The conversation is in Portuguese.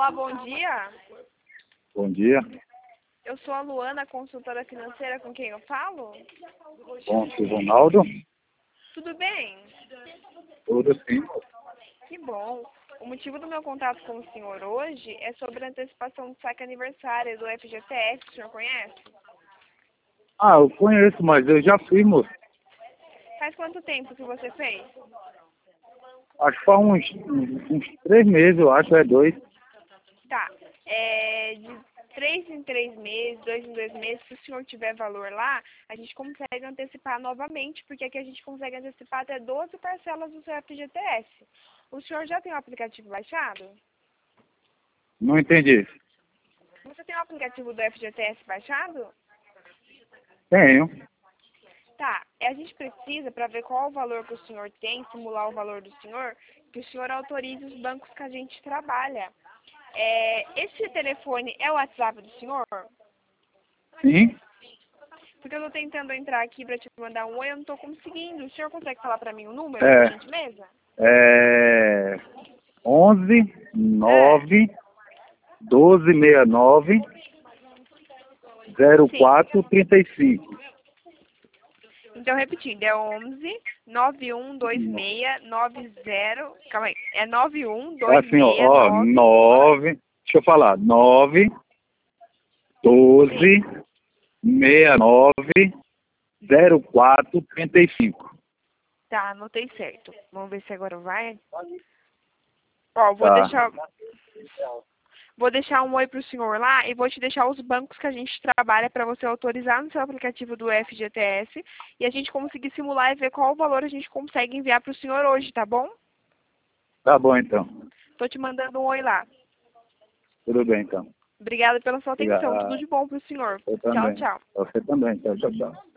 Olá, bom dia. Bom dia. Eu sou a Luana, consultora financeira, com quem eu falo? Bom, seu Ronaldo. Tudo bem? Tudo sim. Que bom. O motivo do meu contato com o senhor hoje é sobre a antecipação do saque aniversário do FGTS, o senhor conhece? Ah, eu conheço, mas eu já fiz, moço. Faz quanto tempo que você fez? Acho que faz uns 3 meses, eu acho, é 2. Tá. De 3 em 3 meses, 2 em 2 meses, se o senhor tiver valor lá, a gente consegue antecipar novamente, porque aqui a gente consegue antecipar até 12 parcelas do seu FGTS. O senhor já tem o aplicativo baixado? Não entendi. Você tem o aplicativo do FGTS baixado? Tenho. Tá, a gente precisa, para ver qual o valor que o senhor tem, simular o valor do senhor, que o senhor autorize os bancos que a gente trabalha. Esse telefone é o WhatsApp do senhor? Sim. Porque eu tô tentando entrar aqui para te mandar um oi, eu não tô conseguindo. O senhor consegue falar para mim o número, por É. gentileza? 11 9 12 69 Sim. 04 35. Então, repetindo, é 11 9126 90... Calma aí, é É assim, ó, 9126 9, deixa eu falar, 9 12 69 04 35. Tá, anotei certo. Vamos ver se agora vai. Ó, Tá. vou deixar um oi pro senhor lá e vou te deixar os bancos que a gente trabalha para você autorizar no seu aplicativo do FGTS e a gente conseguir simular e ver qual o valor a gente consegue enviar pro senhor hoje, tá bom? Tá bom, então. Tô te mandando um oi lá. Tudo bem, então. Obrigada pela sua atenção. Tudo Obrigado. de bom pro senhor. Eu Tchau, também. tchau. Você também. Tchau, tchau, tchau.